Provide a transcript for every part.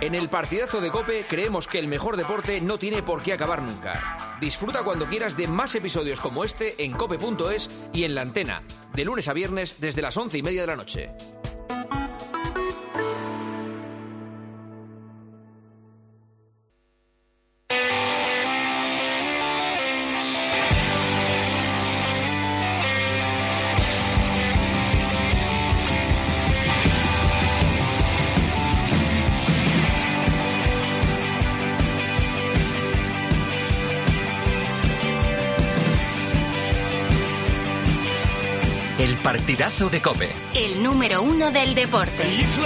En el partidazo de COPE creemos que el mejor deporte no tiene por qué acabar nunca. Disfruta cuando quieras de más episodios como este en cope.es y en La Antena, de lunes a viernes desde las 11:30 de la noche. El partidazo de COPE. El número 1 del deporte.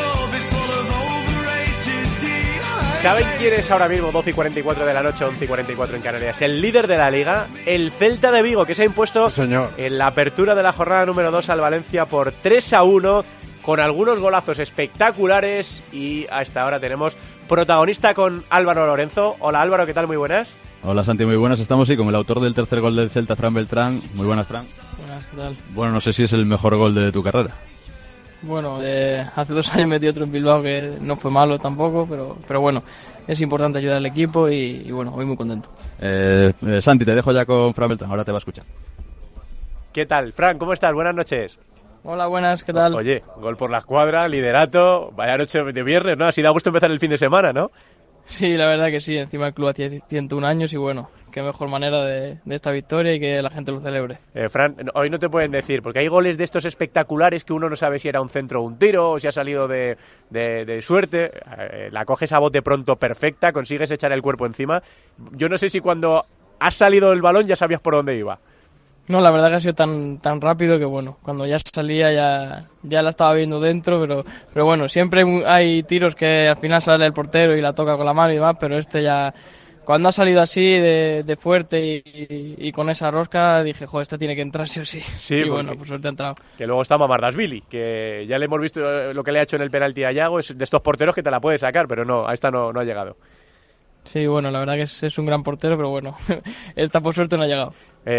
¿Saben quién es ahora mismo, 12:44 de la noche, 11:44 en Canarias? El líder de la Liga, el Celta de Vigo, que se ha impuesto en la apertura de la jornada número 2 al Valencia por 3-1, con algunos golazos espectaculares, y hasta ahora tenemos protagonista con Álvaro Lorenzo. Hola Álvaro, ¿qué tal? Muy buenas. Hola Santi, muy buenas. Estamos con el autor del tercer gol del Celta, Fran Beltrán. Muy buenas, Fran. Buenas, ¿qué tal? Bueno, no sé si es el mejor gol de tu carrera. Bueno, hace 2 años metí otro en Bilbao que no fue malo tampoco, pero bueno, es importante ayudar al equipo y bueno, voy muy contento. Santi, te dejo ya con Fran Beltrán, ahora te va a escuchar. ¿Qué tal? Fran, ¿cómo estás? Buenas noches. Hola, buenas, ¿qué tal? Oye, gol por la escuadra, liderato, vaya noche de viernes, ¿no? Así da gusto empezar el fin de semana, ¿no? Sí, la verdad que sí, encima el club hacía 101 años y bueno, qué mejor manera de esta victoria y que la gente lo celebre. Fran, hoy no te pueden decir, porque hay goles de estos espectaculares que uno no sabe si era un centro o un tiro, o si ha salido de suerte. La coges a bote pronto perfecta, consigues echar el cuerpo encima. Yo no sé si cuando has salido el balón ya sabías por dónde iba. No, la verdad que ha sido tan rápido que bueno, cuando ya salía ya la estaba viendo dentro, pero bueno, siempre hay tiros que al final sale el portero y la toca con la mano y demás, pero este ya, cuando ha salido así de fuerte y con esa rosca, dije, joder, este tiene que entrar sí o sí. Sí, y bueno, por suerte ha entrado. Que luego está Mamardashvili, que ya le hemos visto lo que le ha hecho en el penalti a Yago, es de estos porteros que te la puede sacar, pero no, a esta no ha llegado. Sí, bueno, la verdad que es un gran portero, pero bueno, esta por suerte no ha llegado.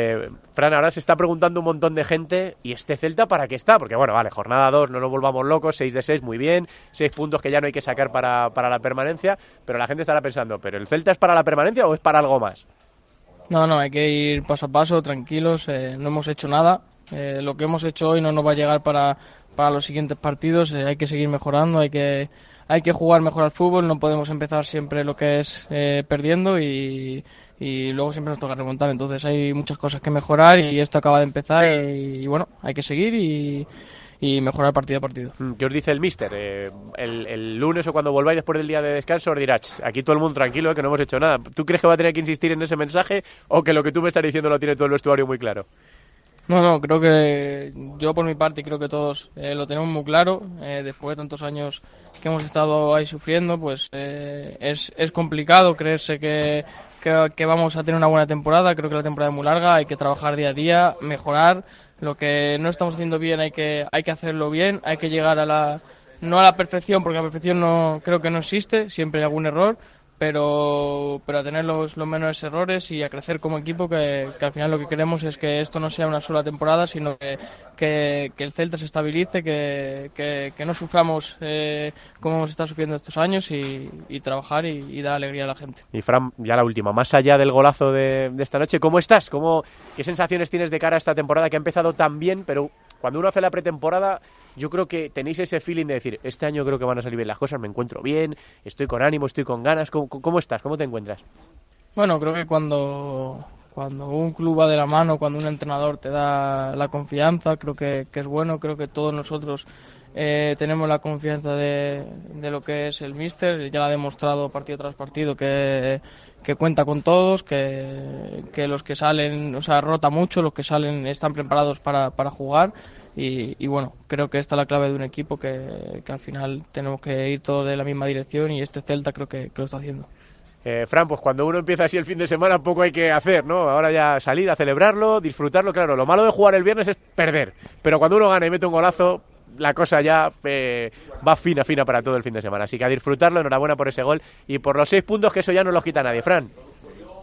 Fran, ahora se está preguntando un montón de gente, ¿y este Celta para qué está? Porque bueno, vale, jornada 2, no nos volvamos locos, 6 de 6, muy bien, 6 puntos que ya no hay que sacar para la permanencia, pero la gente estará pensando, ¿pero el Celta es para la permanencia o es para algo más? No, hay que ir paso a paso, tranquilos, no hemos hecho nada, lo que hemos hecho hoy no nos va a llegar para los siguientes partidos, hay que seguir mejorando, hay que jugar mejor al fútbol, no podemos empezar siempre lo que es perdiendo y luego siempre nos toca remontar, entonces hay muchas cosas que mejorar y esto acaba de empezar y bueno, hay que seguir y mejorar partido a partido. ¿Qué os dice el míster? El lunes o cuando volváis después del día de descanso os dirá, aquí todo el mundo tranquilo, que no hemos hecho nada. ¿Tú crees que va a tener que insistir en ese mensaje o que lo que tú me estás diciendo lo tiene todo el vestuario muy claro? No, creo que yo por mi parte creo que todos lo tenemos muy claro. Después de tantos años que hemos estado ahí sufriendo, pues es complicado creerse que vamos a tener una buena temporada. Creo que la temporada es muy larga, hay que trabajar día a día, mejorar. Lo que no estamos haciendo bien hay que hacerlo bien, hay que llegar no a la perfección, porque la perfección no creo que no existe, siempre hay algún error, pero a tener los menores errores y a crecer como equipo, que al final lo que queremos es que esto no sea una sola temporada, sino que el Celta se estabilice, que no suframos como hemos estado sufriendo estos años y trabajar y dar alegría a la gente. Y Fran, ya la última, más allá del golazo de esta noche, ¿cómo estás? ¿Qué sensaciones tienes de cara a esta temporada que ha empezado tan bien, pero cuando uno hace la pretemporada, yo creo que tenéis ese feeling de decir, este año creo que van a salir bien las cosas, me encuentro bien, estoy con ánimo, estoy con ganas? ¿Cómo estás? ¿Cómo te encuentras? Bueno, creo que cuando un club va de la mano, cuando un entrenador te da la confianza, creo que es bueno. Creo que todos nosotros tenemos la confianza de lo que es el míster. Ya lo ha demostrado partido tras partido que cuenta con todos, que los que salen, o sea, rota mucho, los que salen están preparados para jugar. Y bueno, creo que esta es la clave de un equipo que al final tenemos que ir todos de la misma dirección y este Celta creo que lo está haciendo. Fran, pues cuando uno empieza así el fin de semana poco hay que hacer, ¿no? Ahora ya salir a celebrarlo, disfrutarlo, claro, lo malo de jugar el viernes es perder, pero cuando uno gana y mete un golazo, la cosa ya va fina para todo el fin de semana, así que a disfrutarlo, enhorabuena por ese gol y por los 6 puntos, que eso ya no los quita nadie, Fran.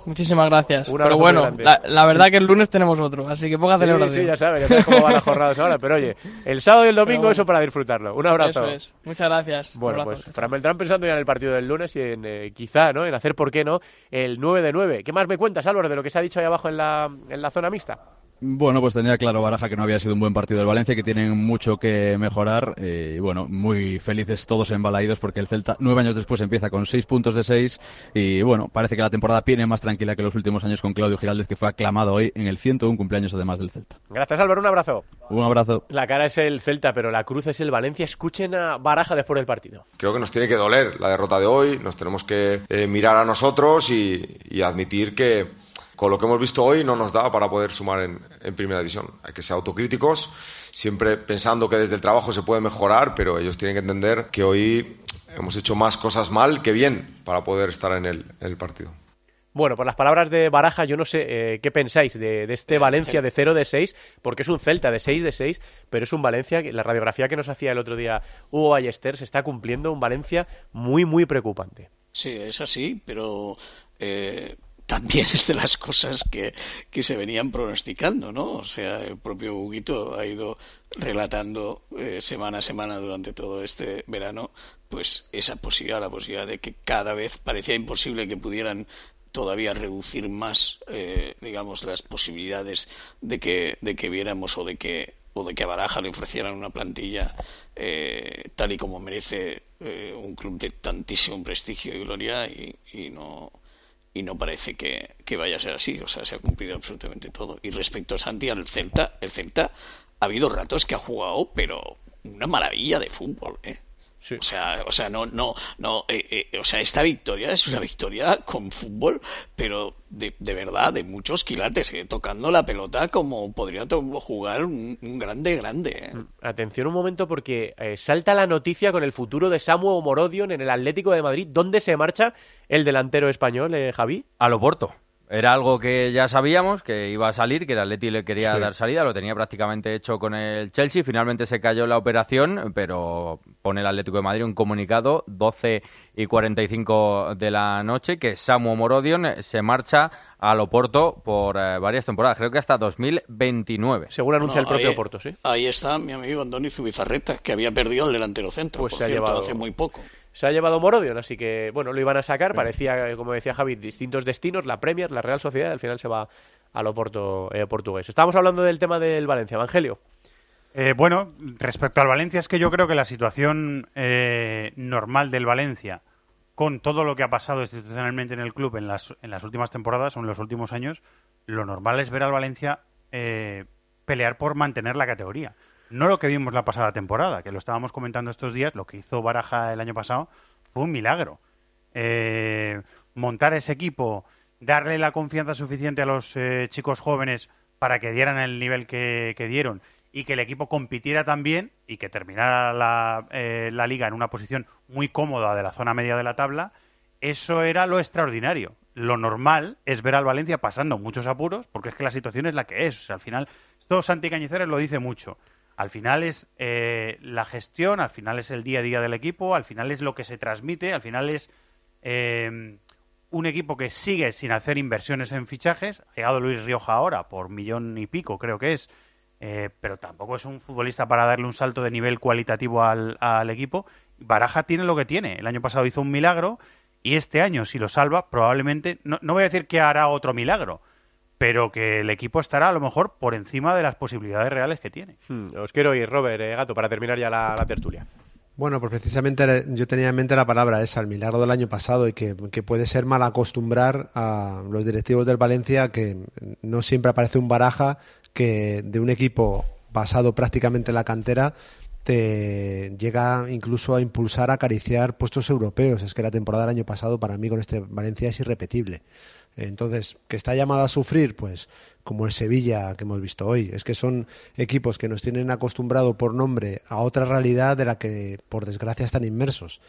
Muchísimas gracias. Un Pero abrazo bueno, muy grande. la verdad que el lunes tenemos otro, así que poca celebración. Sí, ya sabes cómo van las jornadas ahora. Pero oye, el sábado y el domingo bueno, eso para disfrutarlo. Un abrazo. Eso es. Muchas gracias. Bueno, Un abrazo. pues Fran Beltrán pensando ya en el partido del lunes y en quizá, ¿no? En hacer, ¿por qué no?, el 9 de 9. ¿Qué más me cuentas, Álvaro, de lo que se ha dicho ahí abajo en la zona mixta? Bueno, pues tenía claro Baraja que no había sido un buen partido del Valencia, que tienen mucho que mejorar y bueno, muy felices todos embalaídos porque el Celta 9 años después empieza con 6 puntos de 6 y bueno, parece que la temporada viene más tranquila que los últimos años con Claudio Giraldez, que fue aclamado hoy en el 101 cumpleaños además del Celta. Gracias, Álvaro, un abrazo. Un abrazo. La cara es el Celta, pero la cruz es el Valencia. Escuchen a Baraja después del partido. Creo que nos tiene que doler la derrota de hoy, nos tenemos que mirar a nosotros y admitir que con lo que hemos visto hoy no nos da para poder sumar en Primera División. Hay que ser autocríticos, siempre pensando que desde el trabajo se puede mejorar, pero ellos tienen que entender que hoy hemos hecho más cosas mal que bien para poder estar en el partido. Bueno, por las palabras de Baraja, yo no sé qué pensáis de este Valencia de 0 de 6, porque es un Celta de 6 de 6, pero es un Valencia, la radiografía que nos hacía el otro día Hugo Ballester se está cumpliendo, un Valencia muy, muy preocupante. Sí, es así, pero también es de las cosas que se venían pronosticando, ¿no? O sea, el propio Huguito ha ido relatando semana a semana durante todo este verano, pues esa posibilidad, la posibilidad de que cada vez parecía imposible que pudieran todavía reducir más, digamos, las posibilidades de que viéramos o de que a Baraja le ofrecieran una plantilla tal y como merece un club de tantísimo prestigio y gloria y no parece que vaya a ser así. O sea, se ha cumplido absolutamente todo. Y respecto a Santi, el Celta ha habido ratos que ha jugado, pero una maravilla de fútbol, ¿eh? Sí. O sea, esta victoria es una victoria con fútbol, pero de verdad, de muchos quilates, tocando la pelota como podría jugar un grande, ¿eh? Atención un momento, porque salta la noticia con el futuro de Samu Morodion en el Atlético de Madrid. ¿Dónde se marcha el delantero español, Javi? Al Oporto. Era algo que ya sabíamos que iba a salir, que el Atleti le quería dar salida, lo tenía prácticamente hecho con el Chelsea, finalmente se cayó la operación, pero pone el Atlético de Madrid un comunicado 12:45 de la noche que Samu Morodion se marcha al Oporto por varias temporadas, creo que hasta 2029. Según anuncia el propio Oporto, sí. Ahí está mi amigo Andoni Zubizarreta, que había perdido el delantero centro, pues por cierto, hace muy poco. Se ha llevado Morodion, así que, bueno, lo iban a sacar. Parecía, como decía Javi, distintos destinos, la Premier, la Real Sociedad, al final se va al Oporto portugués. Estábamos hablando del tema del Valencia. Evangelio. Bueno, respecto al Valencia, es que yo creo que la situación normal del Valencia, con todo lo que ha pasado institucionalmente en el club en las últimas temporadas o en los últimos años, lo normal es ver al Valencia pelear por mantener la categoría. No lo que vimos la pasada temporada, que lo estábamos comentando estos días, lo que hizo Baraja el año pasado fue un milagro. Montar ese equipo, darle la confianza suficiente a los chicos jóvenes para que dieran el nivel que dieron y que el equipo compitiera también y que terminara la liga en una posición muy cómoda de la zona media de la tabla, eso era lo extraordinario. Lo normal es ver al Valencia pasando muchos apuros, porque es que la situación es la que es. O sea, al final, esto Santi Cañizares lo dice mucho. Al final es la gestión, al final es el día a día del equipo, al final es lo que se transmite, al final es un equipo que sigue sin hacer inversiones en fichajes. Ha llegado Luis Rioja ahora por 1,5 millones, creo que es, pero tampoco es un futbolista para darle un salto de nivel cualitativo al equipo. Baraja tiene lo que tiene. El año pasado hizo un milagro y este año, si lo salva, probablemente, no voy a decir que hará otro milagro, pero que el equipo estará a lo mejor por encima de las posibilidades reales que tiene. Os quiero oír, Robert, Gato, para terminar ya la tertulia. Bueno, pues precisamente yo tenía en mente la palabra esa, el milagro del año pasado, y que puede ser mal acostumbrar a los directivos del Valencia, que no siempre aparece un Baraja que de un equipo basado prácticamente en la cantera te llega incluso a impulsar a acariciar puestos europeos. Es que la temporada del año pasado para mí con este Valencia es irrepetible. Entonces, ¿que está llamado a sufrir? Pues como el Sevilla que hemos visto hoy. Es que son equipos que nos tienen acostumbrado por nombre a otra realidad de la que, por desgracia, están inmersos.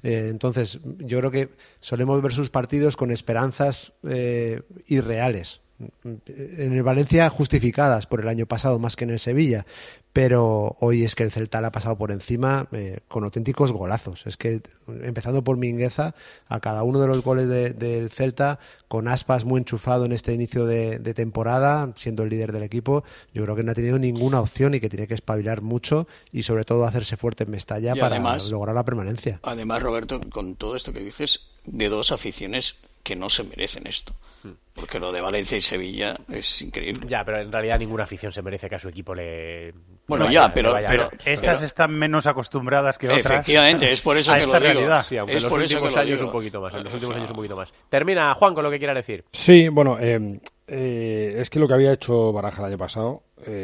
Entonces, yo creo que solemos ver sus partidos con esperanzas irreales. en el Valencia justificadas por el año pasado más que en el Sevilla, pero hoy es que el Celta le ha pasado por encima con auténticos golazos. Es que, empezando por Mingueza, a cada uno de los goles del Celta, con Aspas muy enchufado en este inicio de temporada, siendo el líder del equipo, yo creo que no ha tenido ninguna opción y que tiene que espabilar mucho y sobre todo hacerse fuerte en Mestalla para además, lograr la permanencia. Además, Roberto, con todo esto que dices, de dos aficiones que no se merecen esto. Porque lo de Valencia y Sevilla es increíble. Ya, pero en realidad ninguna afición se merece que a su equipo le... Bueno, pero estas están menos acostumbradas que otras. Efectivamente, es por eso que lo digo. Sí, aunque en los últimos años un poquito más. En los últimos años un poquito más. Termina, Juan, con lo que quiera decir. Sí, bueno, es que lo que había hecho Baraja el año pasado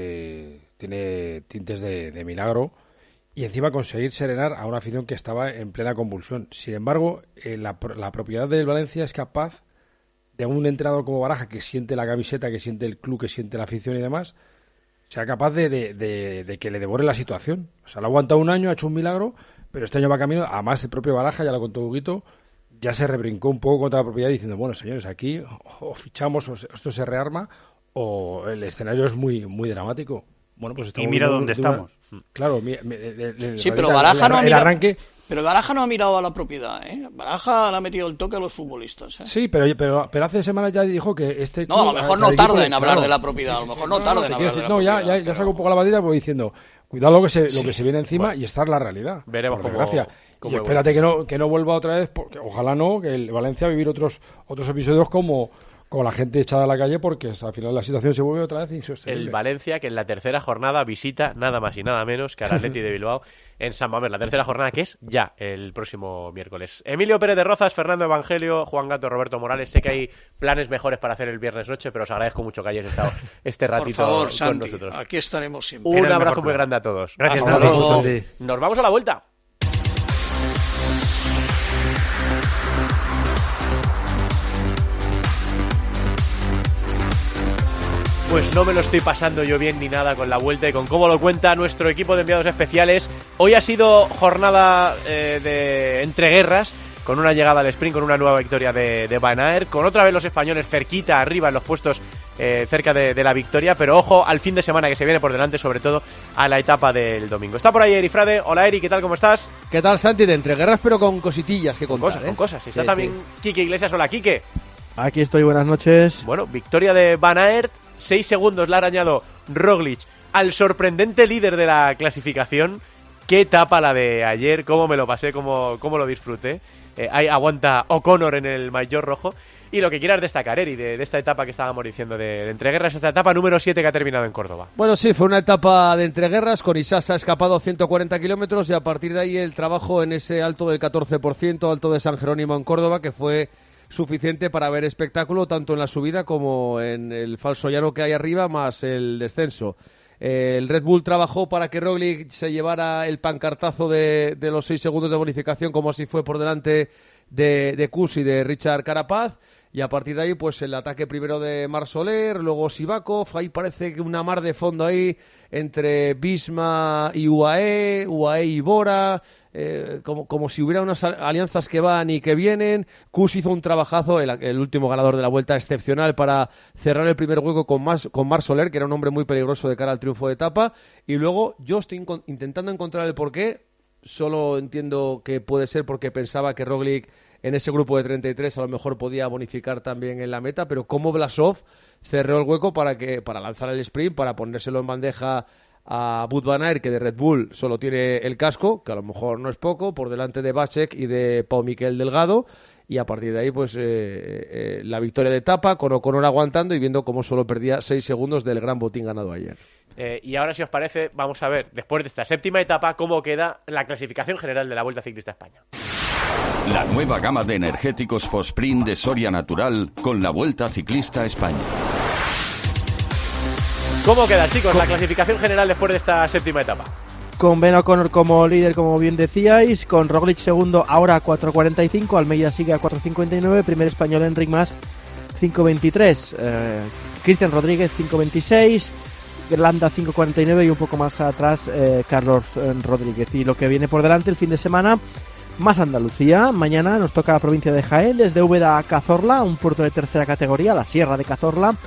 tiene tintes de milagro y encima conseguir serenar a una afición que estaba en plena convulsión. Sin embargo, la propiedad del Valencia es capaz de un entrenador como Baraja, que siente la camiseta, que siente el club, que siente la afición y demás, sea capaz de que le devore la situación. O sea, lo ha aguantado un año, ha hecho un milagro, pero este año va camino. Además, el propio Baraja, ya lo contó Huguito, ya se rebrincó un poco contra la propiedad diciendo, bueno, señores, aquí o fichamos, o esto se rearma, o el escenario es muy, muy dramático. Bueno, pues y mira dónde estamos. Claro, sí, pero Baraja no ha mirado... arranque... Pero Baraja no ha mirado a la propiedad, ¿eh? Baraja le ha metido el toque a los futbolistas, ¿eh? Sí, pero hace semanas ya dijo que este... No, a lo mejor no tarda en hablar de la propiedad, a lo mejor no tarda en hablar de la propiedad. Ya saco un poco la batida porque diciendo, cuidado lo que se viene encima y esta es la realidad. Veremos cómo y espérate que no vuelva otra vez, porque ojalá no, que el Valencia va a vivir otros episodios como la gente echada a la calle, porque al final la situación se vuelve otra vez insostenible. El Valencia, que en la tercera jornada visita nada más y nada menos que al Atleti de Bilbao en San Mamés. La tercera jornada que es ya el próximo miércoles. Emilio Pérez de Rozas, Fernando Evangelio, Juan Gato, Roberto Morales. Sé que hay planes mejores para hacer el viernes noche, pero os agradezco mucho que hayáis estado este ratito por favor, con Santi, nosotros. Aquí estaremos siempre. Un abrazo muy grande a todos. Gracias. Hasta luego. Nos vamos a la vuelta. Pues no me lo estoy pasando yo bien ni nada con la vuelta y con cómo lo cuenta nuestro equipo de enviados especiales. Hoy ha sido jornada de entreguerras, con una llegada al sprint, con una nueva victoria de Van Aert, con otra vez los españoles cerquita arriba en los puestos cerca de la victoria, pero ojo al fin de semana que se viene por delante, sobre todo a la etapa del domingo. Está por ahí Eri Frade. Hola Eri, ¿qué tal? ¿Cómo estás? ¿Qué tal, Santi? De entreguerras, pero con cositillas que contar. Con cosas. Está también Quique Iglesias. Hola Quique. Aquí estoy, buenas noches. Bueno, victoria de Van Aert. 6 segundos le ha arañado Roglic al sorprendente líder de la clasificación. Qué etapa la de ayer, cómo me lo pasé, cómo lo disfruté. Ahí aguanta O'Connor en el maillot rojo. Y lo que quieras destacar, Eri, de esta etapa que estábamos diciendo de entreguerras, esta etapa número 7 que ha terminado en Córdoba. Bueno, sí, fue una etapa de entreguerras, con Isasa ha escapado 140 kilómetros y a partir de ahí el trabajo en ese alto del 14%, alto de San Jerónimo en Córdoba, que fue suficiente para ver espectáculo tanto en la subida como en el falso llano que hay arriba, más el descenso. El Red Bull trabajó para que Roglic se llevara el pancartazo de los 6 segundos de bonificación, como así fue por delante de Kuss y de Richard Carapaz, y a partir de ahí pues el ataque primero de Marc Soler, luego Sivakov, ahí parece que una mar de fondo ahí entre Visma y UAE y Bora, como si hubiera unas alianzas que van y que vienen. Kuss hizo un trabajazo, el último ganador de la Vuelta, excepcional para cerrar el primer hueco con Marc Soler, que era un hombre muy peligroso de cara al triunfo de etapa, y luego yo estoy intentando encontrar el porqué. Solo entiendo que puede ser porque pensaba que Roglic en ese grupo de 33 a lo mejor podía bonificar también en la meta, pero como Blasov cerró el hueco para lanzar el sprint, para ponérselo en bandeja a Wout van Aert, que de Red Bull solo tiene el casco, que a lo mejor no es poco, por delante de Vacek y de Pau Miquel Delgado, y a partir de ahí pues la victoria de etapa, con O'Connor aguantando y viendo cómo solo perdía 6 segundos del gran botín ganado ayer. Y ahora, si os parece, vamos a ver, después de esta séptima etapa, cómo queda la clasificación general de la Vuelta Ciclista a España. La nueva gama de energéticos Fosprint de Soria Natural con la Vuelta Ciclista a España. ¿Cómo queda, chicos, la clasificación general después de esta séptima etapa? Con Ben O'Connor como líder, como bien decíais, con Roglic segundo ahora a 4.45, Almeida sigue a 4.59, primer español Enric Mas 5.23, Cristian Rodríguez 5.26, Landa 5.49 y un poco más atrás Carlos Rodríguez. Y lo que viene por delante el fin de semana, más Andalucía. Mañana nos toca la provincia de Jaén, desde Úbeda a Cazorla, un puerto de tercera categoría, la Sierra de Cazorla.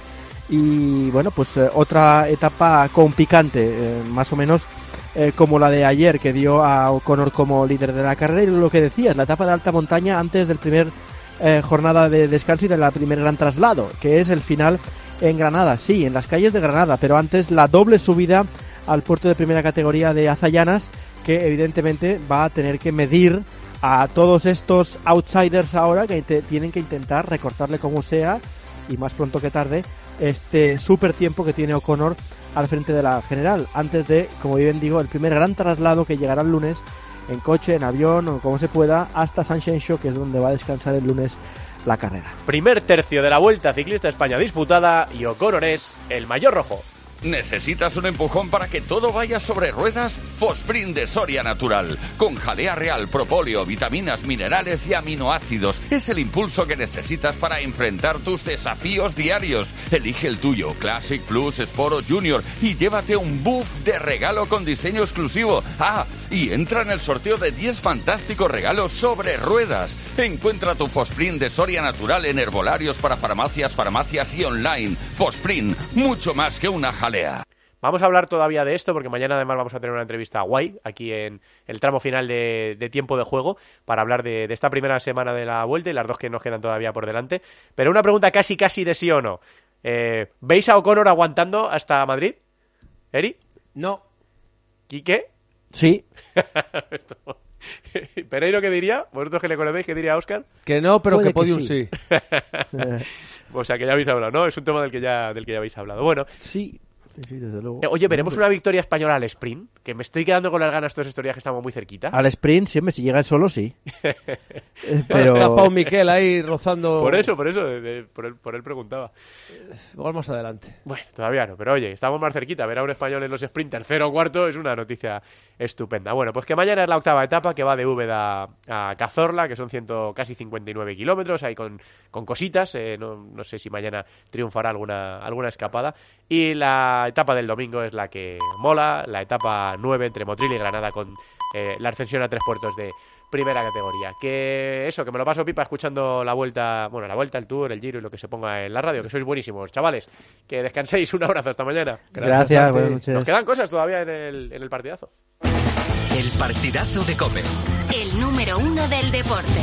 Y bueno, pues otra etapa con picante, más o menos como la de ayer, que dio a O'Connor como líder de la carrera. Y lo que decías, la etapa de alta montaña antes del primer jornada de descanso y del primer gran traslado, que es el final en Granada, sí, en las calles de Granada, pero antes la doble subida al puerto de primera categoría de Azayanas, que evidentemente va a tener que medir a todos estos outsiders ahora que tienen que intentar recortarle como sea, y más pronto que tarde, este súper tiempo que tiene O'Connor al frente de la general, antes de, como bien digo, el primer gran traslado que llegará el lunes en coche, en avión o como se pueda, hasta Sunshine Show, que es donde va a descansar el lunes la carrera. Primer tercio de la Vuelta Ciclista España disputada y O'Connor es el maillot rojo. ¿Necesitas un empujón para que todo vaya sobre ruedas? Fosprint de Soria Natural. Con jalea real, propóleo, vitaminas, minerales y aminoácidos. Es el impulso que necesitas para enfrentar tus desafíos diarios. Elige el tuyo, Classic, Plus, Sport o Junior, y llévate un buff de regalo con diseño exclusivo. Ah, y entra en el sorteo de 10 fantásticos regalos sobre ruedas. Encuentra tu Fosprint de Soria Natural en herbolarios para farmacias y online. Fosprint, mucho más que una jalea. Vamos a hablar todavía de esto porque mañana además vamos a tener una entrevista guay aquí en el tramo final de tiempo de juego para hablar de esta primera semana de la Vuelta y las dos que nos quedan todavía por delante. Pero una pregunta casi de sí o no. ¿Veis a O'Connor aguantando hasta Madrid? ¿Eri? No. ¿Quique? Sí. ¿Pereiro qué diría? ¿Vosotros que le conocéis qué diría Óscar? Que no, pero que podium sí. O sea, que ya habéis hablado, ¿no? Es un tema del que ya habéis hablado. Bueno. Sí, desde luego. Oye, ¿veremos una victoria española al sprint? Que me estoy quedando con las ganas todas estos días que estamos muy cerquita. Al sprint, siempre, si llega el solo, sí. Pero ha escapado Miquel ahí rozando... Por eso, por él preguntaba. Igual más adelante. Bueno, todavía no, pero oye, estamos más cerquita. Ver a un español en los sprinters 0-4 es una noticia estupenda. Bueno, pues que mañana es la octava etapa que va de Úbeda a Cazorla, que son casi 59 kilómetros, ahí con cositas. No sé si mañana triunfará alguna escapada. Y la etapa del domingo es la que mola, la etapa 9 entre Motril y Granada, con la ascensión a 3 puertos de primera categoría. Que me lo paso pipa escuchando la vuelta, el Tour, el Giro y lo que se ponga en la radio, que sois buenísimos, chavales. Que descanséis, un abrazo, hasta mañana. Gracias, buenas noches. Nos quedan cosas todavía en el partidazo. El partidazo de COPE. El número 1 del deporte.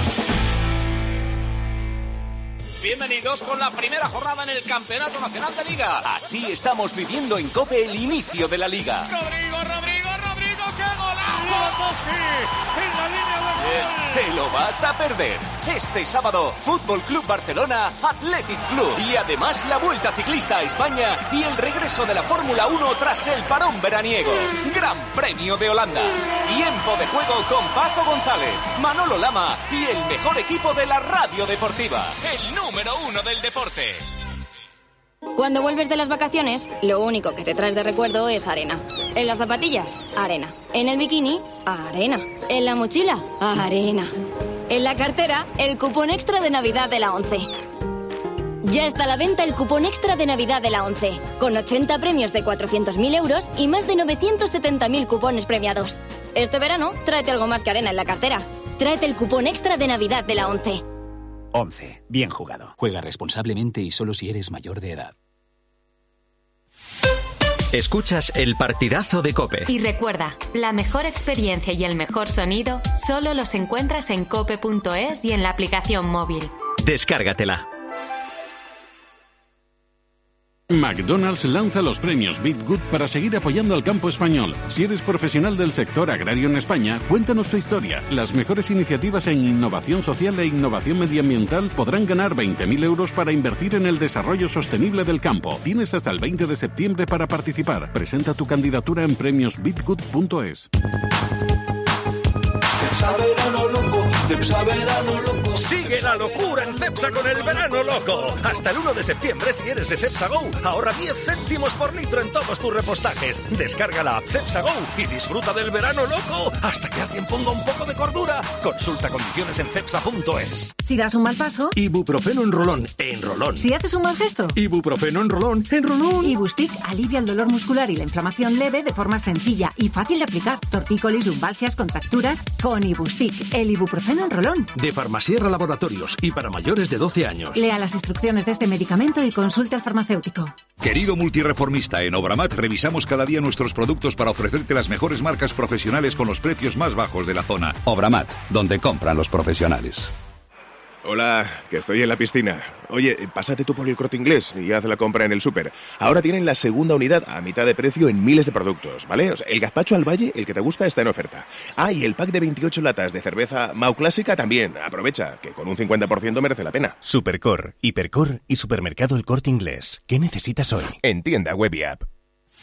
Bienvenidos con la primera jornada en el Campeonato Nacional de Liga. Así estamos viviendo en COPE el inicio de la Liga. Rodrigo, ¡qué golazo! En la línea de gol. Te lo vas a perder. Este sábado, Fútbol Club Barcelona, Athletic Club. Y además la Vuelta Ciclista a España y el regreso de la Fórmula 1 tras el parón veraniego. Gran Premio de Holanda. Tiempo de juego con Paco González, Manolo Lama y el mejor equipo de la radio deportiva. El número 1 del deporte. Cuando vuelves de las vacaciones, lo único que te traes de recuerdo es arena. En las zapatillas, arena. En el bikini, arena. En la mochila, arena. En la cartera, el cupón extra de Navidad de la ONCE. Ya está a la venta el cupón extra de Navidad de la ONCE, con 80 premios de 400.000 euros y más de 970.000 cupones premiados. Este verano, tráete algo más que arena en la cartera. Tráete el cupón extra de Navidad de la ONCE. 11. Bien jugado. Juega responsablemente y solo si eres mayor de edad. Escuchas el partidazo de COPE. Y recuerda, la mejor experiencia y el mejor sonido solo los encuentras en cope.es y en la aplicación móvil. Descárgatela. McDonald's lanza los premios Beat Good para seguir apoyando al campo español. Si eres profesional del sector agrario en España, cuéntanos tu historia. Las mejores iniciativas en innovación social e innovación medioambiental podrán ganar 20.000 euros para invertir en el desarrollo sostenible del campo. Tienes hasta el 20 de septiembre para participar. Presenta tu candidatura en premiosbeatgood.es. Sigue la locura en Cepsa con el verano loco. Hasta el 1 de septiembre, si eres de Cepsa Go, ahorra 10 céntimos por litro en todos tus repostajes. Descarga la app Cepsa Go y disfruta del verano loco hasta que alguien ponga un poco de cordura. Consulta condiciones en cepsa.es. Si das un mal paso, Ibuprofeno en rolón, en rolón. Si haces un mal gesto, Ibuprofeno en rolón, en rolón. Ibustic alivia el dolor muscular y la inflamación leve de forma sencilla y fácil de aplicar. Tortícolis, lumbalgias, contracturas, con Ibustic, el ibuprofeno un enrolón. De Farmasierra Laboratorios y para mayores de 12 años. Lea las instrucciones de este medicamento y consulte al farmacéutico. Querido multireformista, en Obramat revisamos cada día nuestros productos para ofrecerte las mejores marcas profesionales con los precios más bajos de la zona. Obramat, donde compran los profesionales. Hola, que estoy en la piscina. Oye, pásate tú por el Corte Inglés y haz la compra en el súper. Ahora tienen la segunda unidad a mitad de precio en miles de productos, ¿vale? O sea, el gazpacho al valle, el que te gusta, está en oferta. Ah, y el pack de 28 latas de cerveza Mau Clásica también. Aprovecha, que con un 50% merece la pena. Supercor, Hipercor y Supermercado El Corte Inglés. ¿Qué necesitas hoy? En tienda web y app.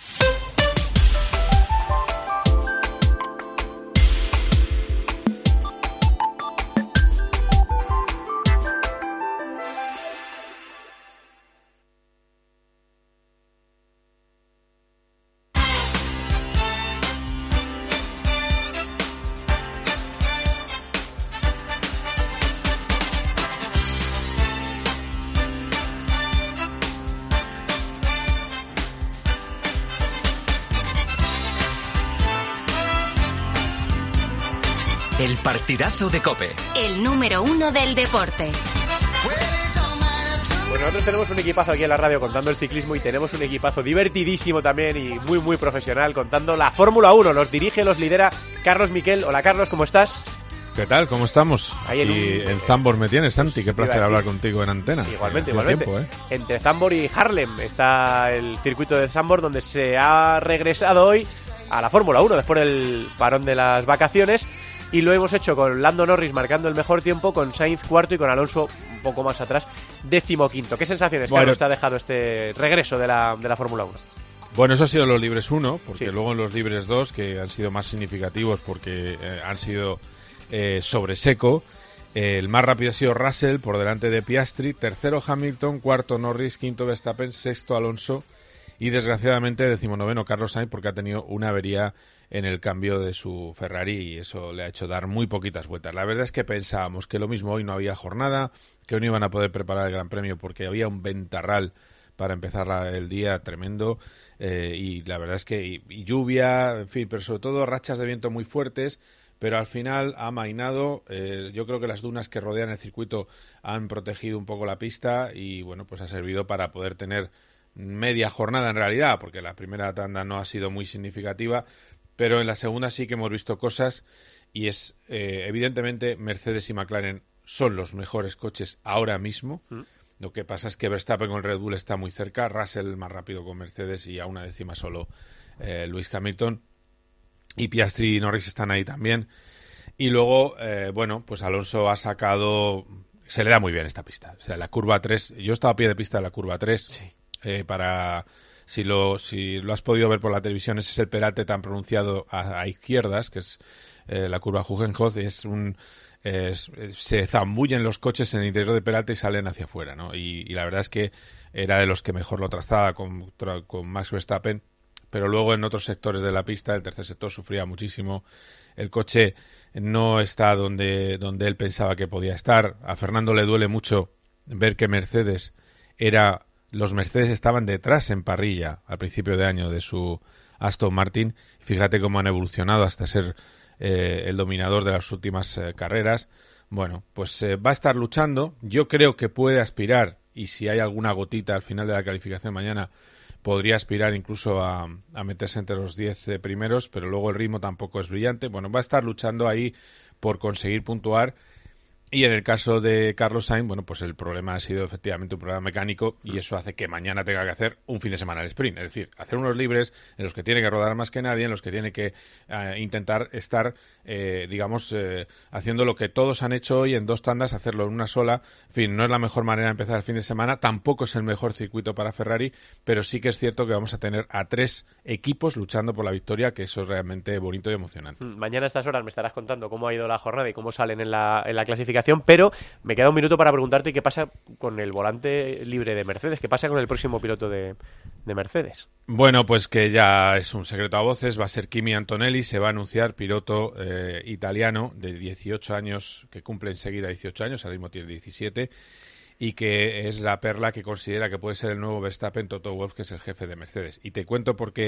El partidazo de COPE. El número 1 del deporte. Pues nosotros tenemos un equipazo aquí en la radio contando el ciclismo y tenemos un equipazo divertidísimo también y muy muy profesional contando la Fórmula 1. Los dirige, los lidera Carlos Miquel. Hola Carlos, ¿cómo estás? ¿Qué tal? ¿Cómo estamos? Ahí en Zambor me tienes, Santi. Qué placer hablar contigo en antena. Igualmente. Tiempo, Entre Zambor y Haarlem está el circuito de Zambor, donde se ha regresado hoy a la Fórmula 1 después del parón de las vacaciones. Y lo hemos hecho con Lando Norris marcando el mejor tiempo, con Sainz cuarto y con Alonso un poco más atrás, 15º. ¿Qué sensaciones, Carlos, te ha dejado este regreso de la Fórmula 1? Bueno, eso ha sido los libres 1, porque luego en los libres 2, que han sido más significativos porque han sido sobre seco, el más rápido ha sido Russell por delante de Piastri, tercero Hamilton, cuarto Norris, quinto Verstappen, sexto Alonso y desgraciadamente 19º Carlos Sainz porque ha tenido una avería en el cambio de su Ferrari y eso le ha hecho dar muy poquitas vueltas. La verdad es que pensábamos que lo mismo hoy no había jornada, que hoy no iban a poder preparar el Gran Premio porque había un ventarral para empezar el día tremendo y la verdad es que y lluvia, en fin, pero sobre todo rachas de viento muy fuertes, pero al final ha amainado. Yo creo que las dunas que rodean el circuito han protegido un poco la pista y bueno, pues ha servido para poder tener media jornada en realidad, porque la primera tanda no ha sido muy significativa, pero en la segunda sí que hemos visto cosas y es evidentemente Mercedes y McLaren son los mejores coches ahora mismo. Lo que pasa es que Verstappen con Red Bull está muy cerca, Russell más rápido con Mercedes y a una décima solo Lewis Hamilton y Piastri y Norris están ahí también. Y luego, bueno, pues Alonso ha sacado, se le da muy bien esta pista, o sea, la curva 3, yo estaba a pie de pista de la curva 3 para... Si lo has podido ver por la televisión, ese es el perate tan pronunciado a izquierdas, que es la curva Hugenhof, se zambullen los coches en el interior de perate y salen hacia afuera, ¿no? Y la verdad es que era de los que mejor lo trazaba con Max Verstappen, pero luego en otros sectores de la pista, el tercer sector sufría muchísimo, el coche no está donde él pensaba que podía estar. A Fernando le duele mucho ver que los Mercedes estaban detrás en parrilla al principio de año de su Aston Martin. Fíjate cómo han evolucionado hasta ser el dominador de las últimas carreras. Bueno, pues va a estar luchando. Yo creo que puede aspirar, y si hay alguna gotita al final de la calificación mañana, podría aspirar incluso a meterse entre los 10 primeros, pero luego el ritmo tampoco es brillante. Bueno, va a estar luchando ahí por conseguir puntuar. Y en el caso de Carlos Sainz, bueno, pues el problema ha sido efectivamente un problema mecánico y eso hace que mañana tenga que hacer un fin de semana el sprint. Es decir, hacer unos libres en los que tiene que rodar más que nadie, en los que tiene que intentar estar, haciendo lo que todos han hecho hoy en dos tandas, hacerlo en una sola. En fin, no es la mejor manera de empezar el fin de semana, tampoco es el mejor circuito para Ferrari, pero sí que es cierto que vamos a tener a 3 equipos luchando por la victoria, que eso es realmente bonito y emocionante. Mañana a estas horas me estarás contando cómo ha ido la jornada y cómo salen en la clasificación. Pero me queda un minuto para preguntarte qué pasa con el volante libre de Mercedes, qué pasa con el próximo piloto de Mercedes. Bueno, pues que ya es un secreto a voces, va a ser Kimi Antonelli, se va a anunciar, piloto italiano de 18 años, que cumple enseguida 18 años, ahora mismo tiene 17, y que es la perla que considera que puede ser el nuevo Verstappen, Toto Wolff, que es el jefe de Mercedes. Y te cuento porque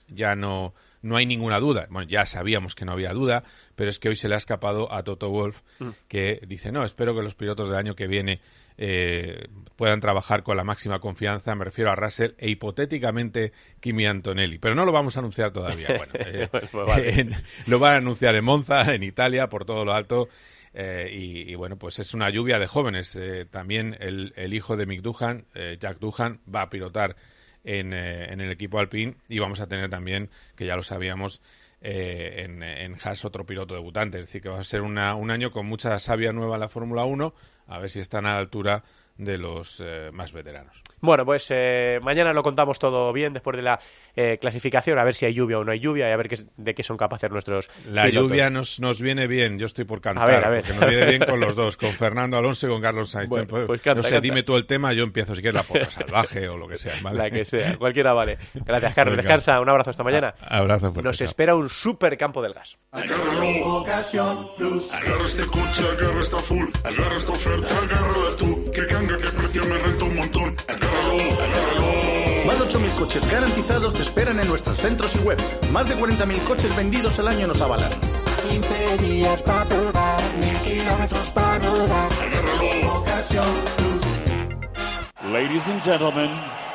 ya no hay ninguna duda. Bueno, ya sabíamos que no había duda, pero es que hoy se le ha escapado a Toto Wolff, que dice, no, espero que los pilotos del año que viene puedan trabajar con la máxima confianza. Me refiero a Russell e hipotéticamente Kimi Antonelli, pero no lo vamos a anunciar todavía. Bueno, pues vale. Lo van a anunciar en Monza, en Italia, por todo lo alto. Y bueno, pues es una lluvia de jóvenes. También el hijo de Mick Doohan, Jack Doohan, va a pilotar en el equipo Alpine, y vamos a tener también, que ya lo sabíamos, en Haas otro piloto debutante. Es decir, que va a ser un año con mucha savia nueva en la Fórmula 1, a ver si están a la altura de los más veteranos. Bueno, pues mañana lo contamos todo bien después de la clasificación, a ver si hay lluvia o no hay lluvia y a ver de qué son capaces nuestros La pilotos. lluvia nos viene bien, yo estoy por cantar, a ver. porque nos viene bien con los dos, con Fernando Alonso y con Carlos Sainz. Bueno, pues canta, no sé, canta. dime tú el tema, yo empiezo si quieres la potra salvaje o lo que sea, ¿vale? La que sea, cualquiera vale. Gracias, Carlos. Venga. Descansa, un abrazo hasta mañana. Abrazo fuerte, Nos chao. espera un super campo del gas. Ocasión Plus. Agarra este coche, agarra esta full, agarra esta oferta, agárrala tú. Que canga, que precio me renta un montón. Agárralo. Más de 8.000 coches garantizados te esperan en nuestros centros y web. Más de 40.000 coches vendidos al año nos avalan. 15 días para probar, 1000 kilómetros para rodar. Agárralo. Ocasión Plus. Ladies and gentlemen,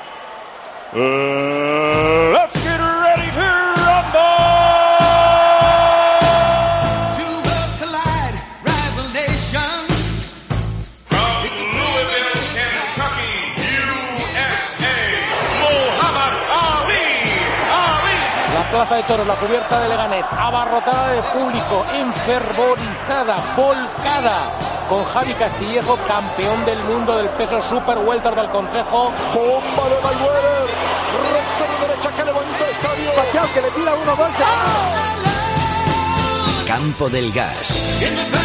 let's get ready to rumble! Two worlds collide, rival nations. From Louisville, Kentucky, USA, Muhammad Ali. La plaza de toros, la cubierta de Leganés, abarrotada de público, enfervorizada, volcada, con Javi Castillejo, campeón del mundo del peso super welter del Consejo. Bomba de Mayweather, recta de derecha que levanta el estadio. Pacquiao que le tira 1-2. Campo del Gas.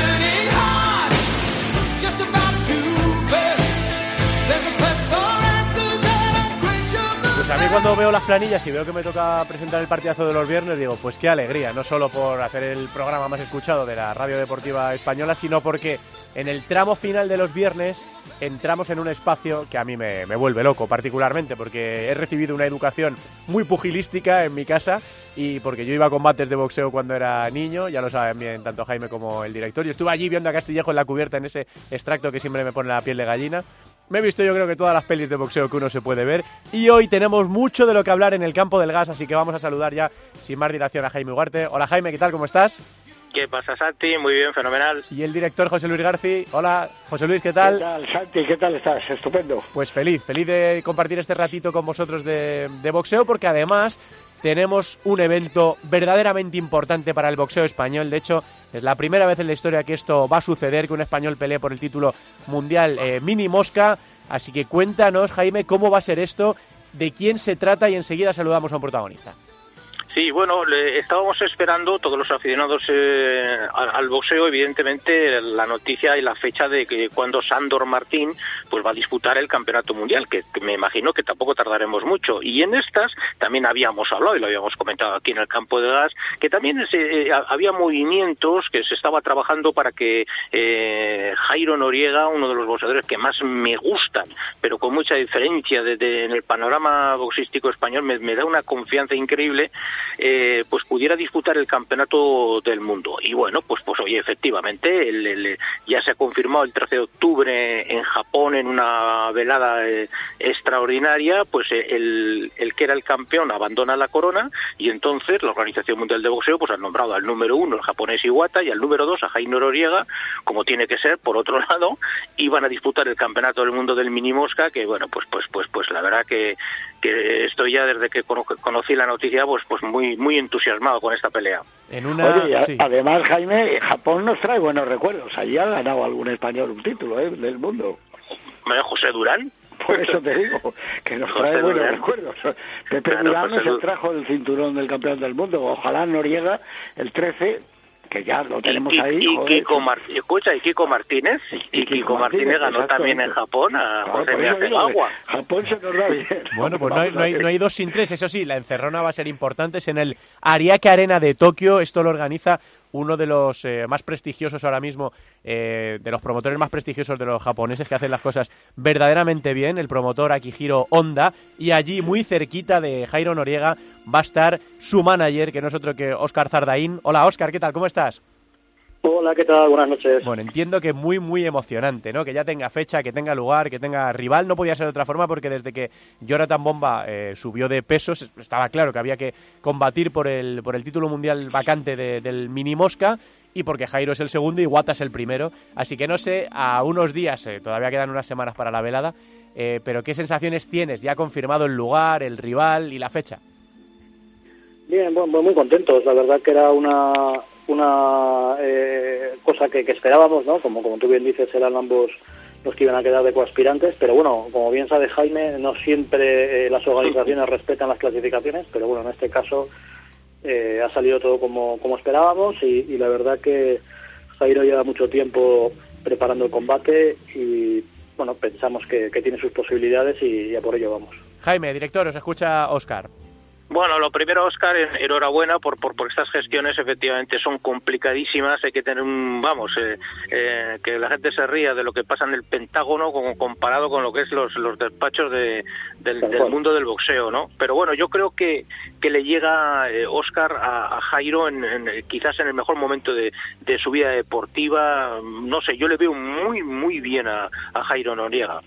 Pues a mí cuando veo las planillas y veo que me toca presentar el partidazo de los viernes, digo, pues qué alegría, no solo por hacer el programa más escuchado de la radio deportiva española, sino porque en el tramo final de los viernes entramos en un espacio que a mí me vuelve loco particularmente, porque he recibido una educación muy pugilística en mi casa y porque yo iba a combates de boxeo cuando era niño, ya lo saben bien tanto Jaime como el director. Yo estuve allí viendo a Castillejo en la cubierta en ese extracto que siempre me pone la piel de gallina. Me he visto yo creo que todas las pelis de boxeo que uno se puede ver y hoy tenemos mucho de lo que hablar en el campo del gas, así que vamos a saludar ya sin más dilación a Jaime Ugarte. Hola Jaime, ¿qué tal? ¿Cómo estás? ¿Qué pasa, Santi? Muy bien, fenomenal. Y el director José Luis García. Hola, José Luis, ¿qué tal? ¿Qué tal, Santi? ¿Qué tal estás? Estupendo. Pues feliz de compartir este ratito con vosotros de boxeo, porque además tenemos un evento verdaderamente importante para el boxeo español. De hecho, es la primera vez en la historia que esto va a suceder, que un español pelee por el título mundial mini mosca. Así que cuéntanos, Jaime, cómo va a ser esto, de quién se trata y enseguida saludamos a un protagonista. Sí, bueno, estábamos esperando todos los aficionados al boxeo, evidentemente, la noticia y la fecha de que cuando Sandor Martín pues va a disputar el campeonato mundial, que me imagino que tampoco tardaremos mucho. Y en estas también habíamos hablado y lo habíamos comentado aquí en el campo de gas, que también había movimientos que se estaba trabajando para que Jairo Noriega, uno de los boxeadores que más me gustan, pero con mucha diferencia en el panorama boxístico español, me da una confianza increíble, pues pudiera disputar el campeonato del mundo. Y bueno, pues oye, efectivamente, ya se ha confirmado el 13 de octubre en Japón en una velada extraordinaria, pues el que era el campeón abandona la corona y entonces la Organización Mundial de Boxeo pues ha nombrado al número 1, el japonés Iwata, y al número 2 a Jaime Noriega, como tiene que ser, por otro lado, y van a disputar el campeonato del mundo del mini mosca, que bueno, pues la verdad que estoy ya desde que conocí la noticia pues muy entusiasmado con esta pelea. Oye, sí. Además, Jaime, Japón nos trae buenos recuerdos. Allí ha ganado algún español un título del mundo. José Durán. Por eso te digo, que nos trae buenos recuerdos. Pepe Durán se trajo el cinturón del campeón del mundo. Ojalá Noriega, el 13... que ya lo tenemos ahí. Y Kiko Martínez. Y Kiko Martínez ganó también en Japón a José Miyazawa. Japón se nos da bien. Bueno, pues no hay 2 sin 3. Eso sí, la encerrona va a ser importante. Es en el Ariake Arena de Tokio. Esto lo organiza uno de los más prestigiosos ahora mismo, de los promotores más prestigiosos de los japoneses que hacen las cosas verdaderamente bien, el promotor Akihiro Honda, y allí muy cerquita de Jairo Noriega va a estar su manager, que no es otro que Óscar Zardaín. Hola Óscar, ¿qué tal? ¿Cómo estás? Hola, ¿qué tal? Buenas noches. Bueno, entiendo que muy emocionante, ¿no? Que ya tenga fecha, que tenga lugar, que tenga rival. No podía ser de otra forma porque desde que Jonathan Bomba subió de pesos estaba claro que había que combatir por el título mundial vacante del mini mosca, y porque Jairo es el segundo y Wata es el primero. Así que no sé, a unos días, todavía quedan unas semanas para la velada, pero ¿qué sensaciones tienes? ¿Ya ha confirmado el lugar, el rival y la fecha? Bien, bueno, muy contentos. La verdad que era una cosa que esperábamos, ¿no? Como tú bien dices, eran ambos los que iban a quedar de coaspirantes, pero bueno, como bien sabe Jaime, no siempre las organizaciones respetan las clasificaciones, pero bueno, en este caso ha salido todo como esperábamos, y la verdad que Jairo lleva mucho tiempo preparando el combate y bueno, pensamos que tiene sus posibilidades y a por ello vamos. Jaime, director, os escucha Óscar. Bueno, lo primero, Óscar, enhorabuena por estas gestiones. Efectivamente son complicadísimas, hay que tener que la gente se ría de lo que pasa en el Pentágono comparado con lo que es los despachos del mundo del boxeo, ¿no? Pero bueno, yo creo que le llega Óscar a Jairo quizás en el mejor momento de su vida deportiva. No sé, yo le veo muy bien a Jairo Noriega.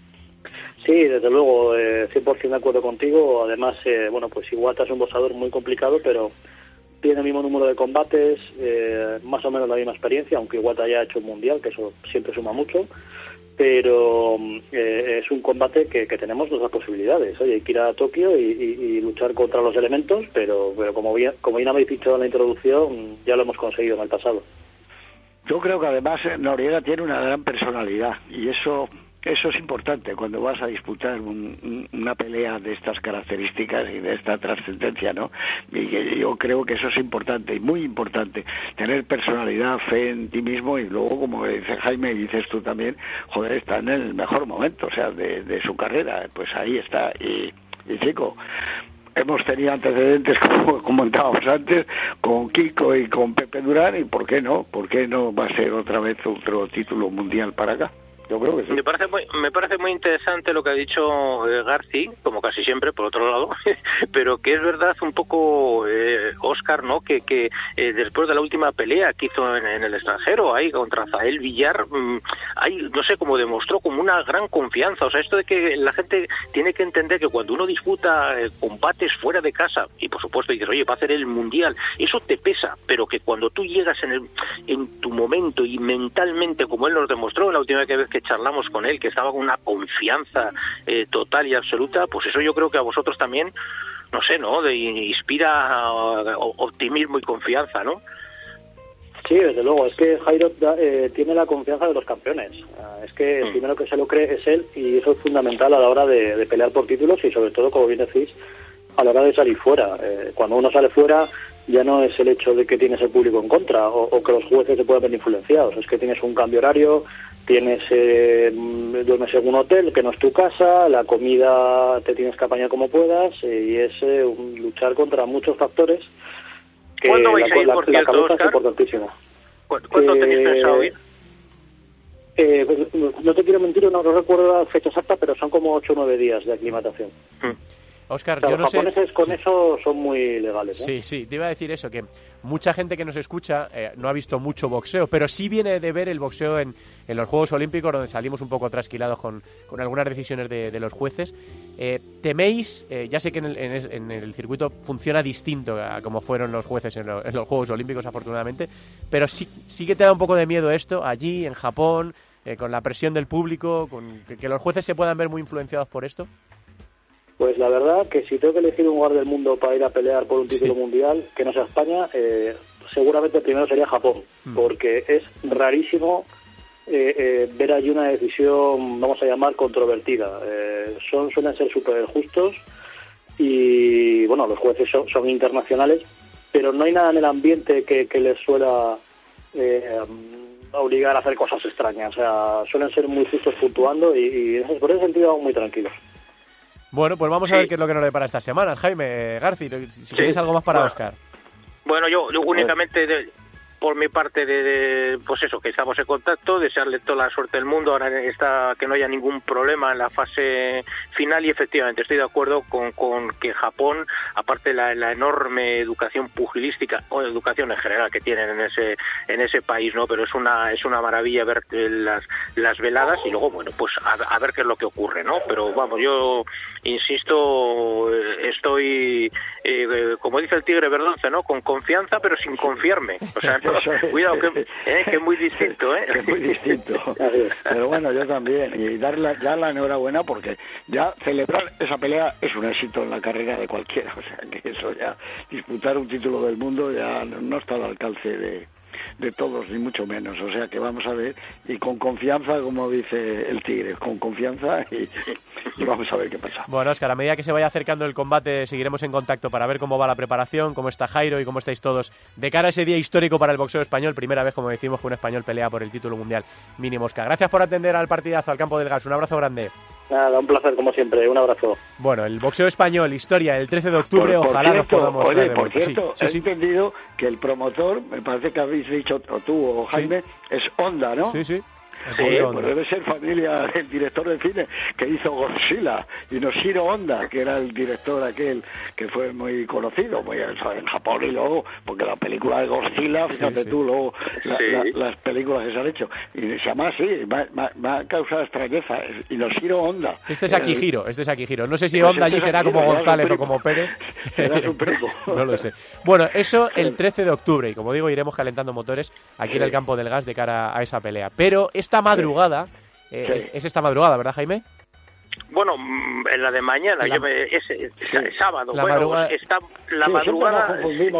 Sí, desde luego, 100% de acuerdo contigo. Además, pues Iwata es un boxeador muy complicado, pero tiene el mismo número de combates, más o menos la misma experiencia, aunque Iwata ya ha hecho un mundial, que eso siempre suma mucho, pero es un combate que tenemos nuestras posibilidades. Oye, hay que ir a Tokio y luchar contra los elementos, pero como bien habéis dicho en la introducción, ya lo hemos conseguido en el pasado. Yo creo que además Noriega tiene una gran personalidad, y eso es importante cuando vas a disputar una pelea de estas características y de esta trascendencia, ¿no? Y yo creo que eso es importante, y muy importante, tener personalidad, fe en ti mismo, y luego, como dice Jaime y dices tú también, joder, está en el mejor momento, o sea, de su carrera, pues ahí está. Y chico, hemos tenido antecedentes, como comentábamos antes, con Kiko y con Pepe Durán, y ¿por qué no? ¿Por qué no va a ser otra vez otro título mundial para acá? Yo creo que sí. Me parece muy interesante lo que ha dicho Garci, como casi siempre, por otro lado, pero que es verdad un poco, Óscar, ¿no? Que después de la última pelea que hizo en el extranjero, ahí contra Zael Villar, no sé, como demostró como una gran confianza. O sea, esto de que la gente tiene que entender que cuando uno disputa combates fuera de casa, y por supuesto dices, oye, va a hacer el mundial, eso te pesa, pero que cuando tú llegas en tu momento y mentalmente, como él nos demostró en la última vez que charlamos con él, que estaba con una confianza total y absoluta, pues eso yo creo que a vosotros también, no sé, ¿no? Inspira optimismo y confianza, ¿no? Sí, desde luego, es que Jairo tiene la confianza de los campeones. Es que el primero que se lo cree es él, y eso es fundamental a la hora de pelear por títulos, y sobre todo, como bien decís, a la hora de salir fuera. Cuando uno sale fuera, ya no es el hecho de que tienes el público en contra o que los jueces se puedan ver influenciados, es que tienes un cambio horario, duermes en un hotel que no es tu casa, la comida te tienes que apañar como puedas, y es luchar contra muchos factores que ¿cuándo vais a ir, por la cierto, cabeza Óscar? es importantísima. ¿Cuándo tenéis pensado ir? No te quiero mentir, no recuerdo la fecha exacta, pero son como 8 o 9 días de aclimatación. Óscar, O sea, yo no los sé... japoneses con eso son muy legales, ¿eh? Sí, te iba a decir eso, que mucha gente que nos escucha no ha visto mucho boxeo, pero sí viene de ver el boxeo en los Juegos Olímpicos, donde salimos un poco trasquilados con algunas decisiones de los jueces. ¿Teméis? Ya sé que en el circuito funciona distinto a como fueron los jueces en los Juegos Olímpicos, afortunadamente, pero sí que te da un poco de miedo esto, allí, en Japón, con la presión del público, con que los jueces se puedan ver muy influenciados por esto. Pues la verdad que si tengo que elegir un lugar del mundo para ir a pelear por un título mundial, que no sea España, seguramente primero sería Japón, porque es rarísimo ver allí una decisión, vamos a llamar, controvertida. Suelen ser súper justos y, bueno, los jueces son internacionales, pero no hay nada en el ambiente que les suela obligar a hacer cosas extrañas. O sea, suelen ser muy justos puntuando y por ese sentido vamos muy tranquilos. Bueno, pues vamos a ver qué es lo que nos depara esta semana. Jaime, Garci, si tienes algo más para Óscar. Bueno, yo únicamente por mi parte pues eso, que estamos en contacto, desearle toda la suerte del mundo, ahora que no haya ningún problema en la fase final, y efectivamente estoy de acuerdo con que Japón, aparte de la enorme educación pugilística o educación en general que tienen en ese país, ¿no? Pero es una maravilla ver las veladas y luego, bueno, pues a ver qué es lo que ocurre, ¿no? Pero vamos, yo insisto, estoy como dice el tigre Verdonce, ¿no? Con confianza pero sin confiarme, o sea, cuidado que es muy distinto, es muy distinto. Pero bueno, yo también, y darle ya la enhorabuena, porque ya celebrar esa pelea es un éxito en la carrera de cualquiera, o sea que eso ya, disputar un título del mundo ya no está al alcance de todos, ni mucho menos, o sea que vamos a ver, y con confianza, como dice el tigre, con confianza, y vamos a ver qué pasa. Bueno, Óscar, a medida que se vaya acercando el combate seguiremos en contacto para ver cómo va la preparación, cómo está Jairo y cómo estáis todos de cara a ese día histórico para el boxeo español, primera vez, como decimos, que un español pelea por el título mundial mini mosca. Gracias por atender al partidazo, al Campo del Gas, un abrazo grande. Nada, un placer como siempre, un abrazo. Bueno, el boxeo español, historia, el 13 de octubre, ojalá nos podamos... Oye, por cierto, he entendido que el promotor, me parece que habéis dicho, o tú o Jaime, es Honda, ¿no? Sí. Sí, pues debe ser familia del director de cine que hizo Godzilla, Inoshiro Honda, que era el director aquel que fue muy conocido muy en Japón, y luego, porque la película de Godzilla, fíjate tú, luego las películas que se han hecho, y se llama así, me ha causado extrañeza, Inoshiro Honda. Este es Akihiro, no sé si Honda allí será como González o como Pérez. Será su primo. No lo sé. Bueno, eso el 13 de octubre, y como digo, iremos calentando motores aquí en el Campo del Gas de cara a esa pelea. Pero esta madrugada, es esta madrugada, ¿verdad, Jaime? Bueno, en la de mañana, es sábado. La madrugada... la madrugada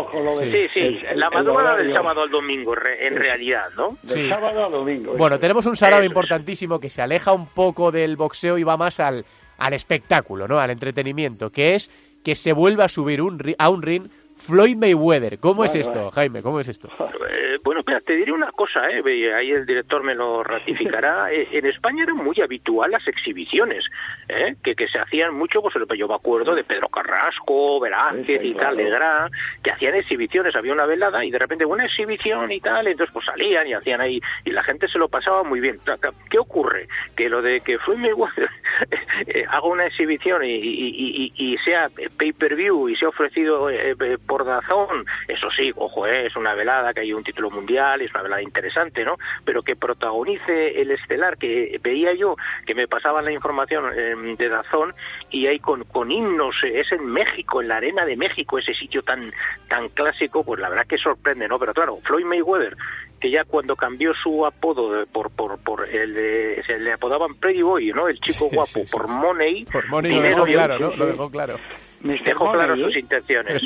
del horario. Sábado al domingo, en realidad, ¿no? Del sábado al domingo. Bueno, tenemos un sarao importantísimo que se aleja un poco del boxeo y va más al espectáculo, ¿no? Al entretenimiento, que es que se vuelva a subir a un ring Floyd Mayweather. ¿Cómo es esto, Jaime? ¿Cómo es esto? Bueno, mira, te diré una cosa, ahí el director me lo ratificará. En España eran muy habitual las exhibiciones, que se hacían mucho, pues yo me acuerdo de Pedro Carrasco, Velázquez y tal, Legrand, que hacían exhibiciones, había una velada y de repente una exhibición y tal, entonces pues salían y hacían ahí, y la gente se lo pasaba muy bien. ¿Qué ocurre? Que lo de que Floyd Mayweather haga una exhibición y sea pay-per-view y sea ofrecido por DAZN, eso sí, ojo, es una velada que hay un título mundial, es una velada interesante, ¿no? Pero que protagonice el estelar, que veía yo, que me pasaban la información de DAZN, y hay con himnos, es en México, en la Arena de México, ese sitio tan clásico, pues la verdad que sorprende, ¿no? Pero claro, Floyd Mayweather, que ya cuando cambió su apodo se le apodaban Pretty Boy, ¿no? El chico guapo, por Money. Por Money lo dejó claro, ¿no? Lo dejó claro. Dejó claro sus intenciones.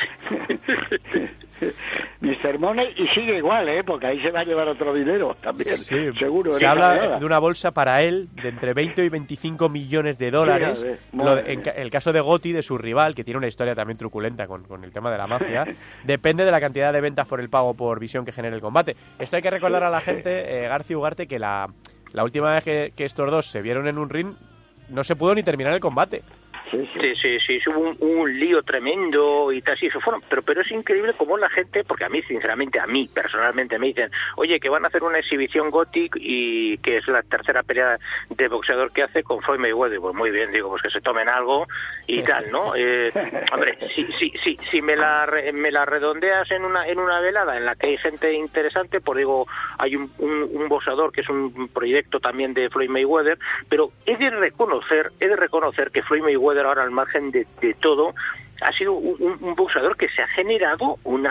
Mr. Money, y sigue igual, porque ahí se va a llevar otro dinero también, seguro. Se habla de una bolsa para él de entre 20 y 25 millones de dólares. En el caso de Gotti, de su rival, que tiene una historia también truculenta con el tema de la mafia, depende de la cantidad de ventas por el pago por visión que genere el combate. Esto hay que recordar a la gente, García Ugarte, que la última vez que estos dos se vieron en un ring no se pudo ni terminar el combate. Sí, hubo un lío tremendo y tal, sí, eso fueron, pero es increíble cómo la gente, porque a mí personalmente me dicen, oye, que van a hacer una exhibición Gothic y que es la tercera pelea de boxeador que hace con Floyd Mayweather, pues muy bien, digo, pues que se tomen algo y tal, ¿no? Hombre, si me la redondeas en una velada en la que hay gente interesante, pues digo, hay un boxeador que es un proyecto también de Floyd Mayweather, pero he de reconocer que Floyd Mayweather, ahora al margen de todo, ha sido un boxeador que se ha generado una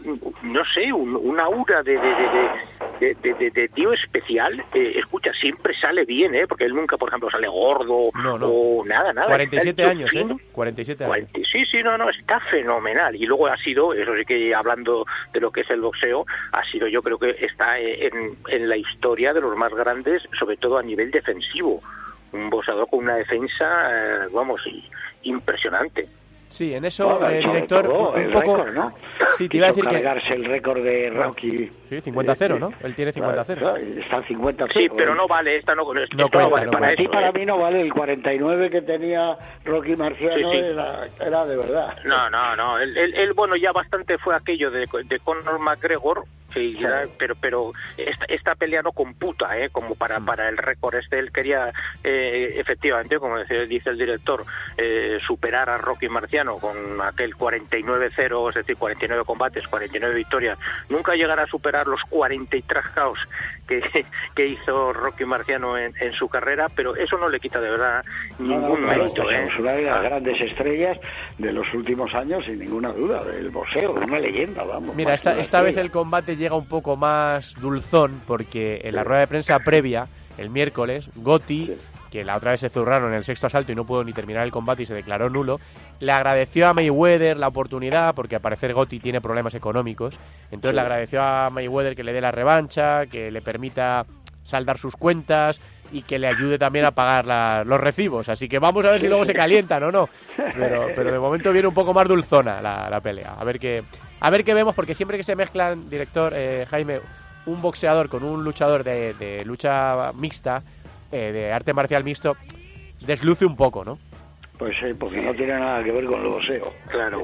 aura de tío especial. Escucha, siempre sale bien, porque él nunca, por ejemplo, sale gordo o nada. 47 años, 47 años. Sí, está fenomenal. Y luego ha sido, eso sí que hablando de lo que es el boxeo, yo creo que está en la historia de los más grandes, sobre todo a nivel defensivo. Un boxeador con una defensa, impresionante. Sí, en eso, director, un poco... Récord, ¿no? Sí, te iba a decir que... cargarse el récord de Rocky. Sí, 50-0, ¿no? Él tiene 50-0. Está en 50-0. Sí, pero no vale, no vale para eso. Para mí no vale, el 49 que tenía Rocky Marciano era de verdad. No, él ya bastante fue aquello de Conor McGregor, Sí, pero esta pelea no computa, como para el récord él quería efectivamente, como dice el director, superar a Rocky Marciano con aquel 49-0, es decir, 49 combates, 49 victorias, nunca llegará a superar los 43 KOs que hizo Rocky Marciano en su carrera, pero eso no le quita de verdad ningún mérito. Es una de las grandes estrellas de los últimos años, sin ninguna duda, del boxeo, una leyenda, vamos. Mira, esta vez el combate llega un poco más dulzón, porque en la rueda de prensa previa, el miércoles, Gotti, que la otra vez se zurraron en el sexto asalto y no pudo ni terminar el combate y se declaró nulo, le agradeció a Mayweather la oportunidad, porque al parecer Gotti tiene problemas económicos, entonces le agradeció a Mayweather que le dé la revancha, que le permita saldar sus cuentas y que le ayude también a pagar los recibos, así que vamos a ver si luego se calientan o no, pero de momento viene un poco más dulzona la pelea, a ver qué vemos, porque siempre que se mezclan, director Jaime, un boxeador con un luchador de lucha mixta, de arte marcial mixto, desluce un poco, ¿no? Pues sí, porque no tiene nada que ver con el boxeo. Claro.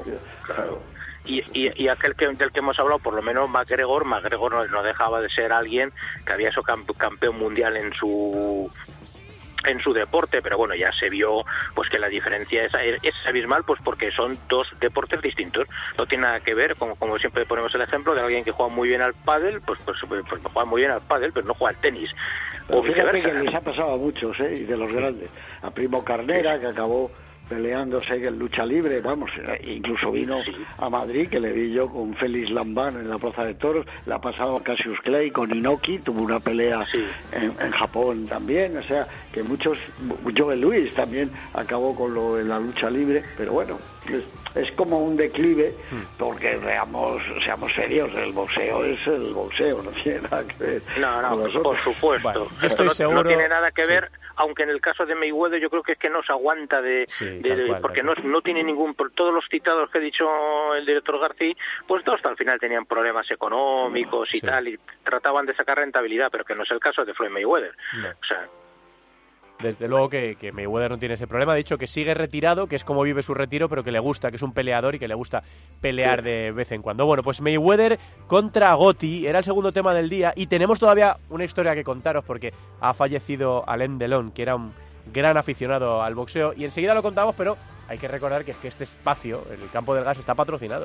Y aquel del que hemos hablado, por lo menos McGregor no dejaba de ser alguien que había sido campeón mundial en su deporte, pero bueno, ya se vio pues que la diferencia es abismal, pues porque son dos deportes distintos, no tiene nada que ver, como siempre ponemos el ejemplo de alguien que juega muy bien al pádel, pues juega muy bien al pádel, pero no juega al tenis. O fíjate que les ha pasado a muchos, y de los grandes, a Primo Carnera, que acabó peleándose en lucha libre, vamos, incluso vino a Madrid, que le vi yo con Félix Lambán en la Plaza de Toros, le ha pasado a Cassius Clay con Inoki, tuvo una pelea en Japón también, o sea, que muchos, Joe Louis también acabó con lo de la lucha libre, pero bueno, es como un declive, porque seamos serios, el boxeo es el boxeo, no tiene nada que ver. No, por supuesto. Bueno, yo estoy seguro, no tiene nada que ver, aunque en el caso de Mayweather yo creo que es que no se aguanta porque no tiene todos los citados que ha dicho el director García, pues todos hasta el final tenían problemas económicos y tal, y trataban de sacar rentabilidad, pero que no es el caso de Floyd Mayweather. No. O sea, desde luego que Mayweather no tiene ese problema, ha dicho que sigue retirado, que es como vive su retiro, pero que le gusta, que es un peleador y que le gusta pelear de vez en cuando. Bueno, pues Mayweather contra Gotti era el segundo tema del día, y tenemos todavía una historia que contaros, porque ha fallecido Alain Delon, que era un gran aficionado al boxeo, y enseguida lo contamos, pero hay que recordar que este espacio, el Campo del Gas, está patrocinado.